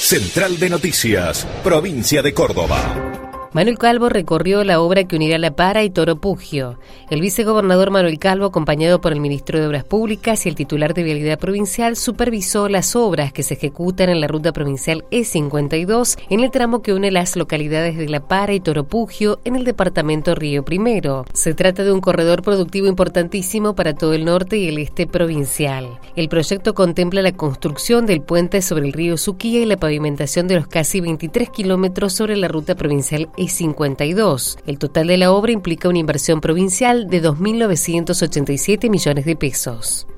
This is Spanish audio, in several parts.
Central de Noticias, provincia de Córdoba. Manuel Calvo recorrió la obra que unirá La Para y Toropugio. El vicegobernador Manuel Calvo, acompañado por el ministro de Obras Públicas y el titular de Vialidad Provincial, supervisó las obras que se ejecutan en la ruta provincial E52 en el tramo que une las localidades de La Para y Toropugio en el departamento Río Primero. Se trata de un corredor productivo importantísimo para todo el norte y el este provincial. El proyecto contempla la construcción del puente sobre el río Suquía y la pavimentación de los casi 23 kilómetros sobre la ruta provincial E52. El total de la obra implica una inversión provincial de 2.987 millones de pesos.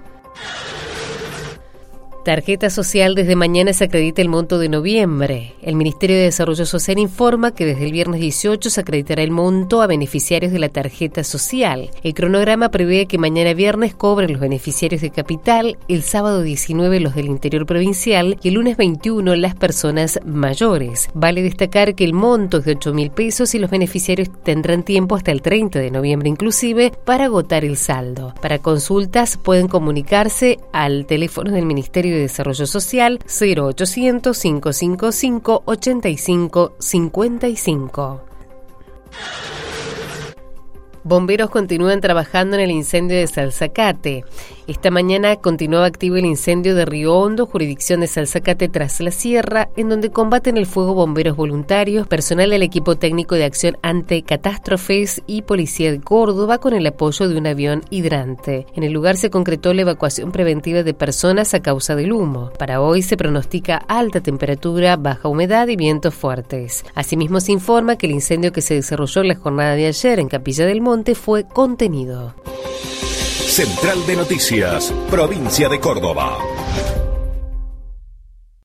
Tarjeta Social, desde mañana se acredita el monto de noviembre. El Ministerio de Desarrollo Social informa que desde el viernes 18 se acreditará el monto a beneficiarios de la Tarjeta Social. El cronograma prevé que mañana viernes cobren los beneficiarios de Capital, el sábado 19 los del interior provincial y el lunes 21 las personas mayores. Vale destacar que el monto es de 8.000 pesos y los beneficiarios tendrán tiempo hasta el 30 de noviembre inclusive para agotar el saldo. Para consultas pueden comunicarse al teléfono del Ministerio de Desarrollo Social 0800-555-8555. Bomberos continúan trabajando en el incendio de Salzacate. Esta mañana continuaba activo el incendio de Río Hondo, jurisdicción de Salzacate tras la Sierra, en donde combaten el fuego bomberos voluntarios, personal del equipo técnico de acción ante catástrofes y policía de Córdoba con el apoyo de un avión hidrante. En el lugar se concretó la evacuación preventiva de personas a causa del humo. Para hoy se pronostica alta temperatura, baja humedad y vientos fuertes. Asimismo se informa que el incendio que se desarrolló en la jornada de ayer en Capilla del Monte fue contenido. Central de Noticias, provincia de Córdoba.